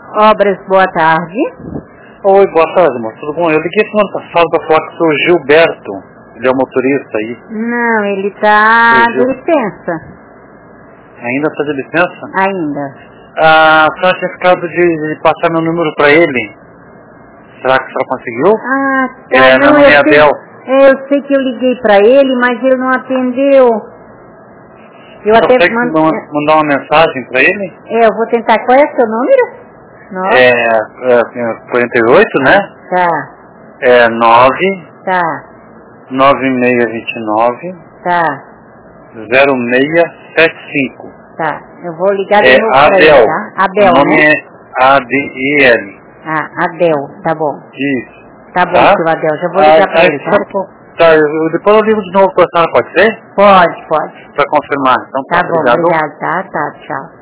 Obras, boa tarde. Oi, boa tarde, moço. Tudo bom? Eu liguei semana passada para falar com o seu Gilberto. Ele é o motorista aí. Não, ele tá de licença. Ainda está de licença? Ainda. A senhora tinha ficado de passar meu número para ele. Será que a senhora conseguiu? Ah, tá. Meu nome é Abel. Eu sei que eu liguei pra ele, mas ele não atendeu. Eu até consegue mandar uma mensagem para ele? Eu vou tentar. Qual é o seu número? 48, né? Tá. 9. Tá. 9629. Tá. 0675. Tá. Eu vou ligar de novo pra Abel. ele, tá? Abel, o nome né? é A-D-E-L. Ah, Abel. Tá bom. Isso. Tá bom, Tá? seu Abel. Já vou ligar pra ele, tá? Depois eu ligo de novo pra senhora, pode ser? Pode. Pra confirmar. Então Tá bom, obrigado. obrigado, tá? Tchau.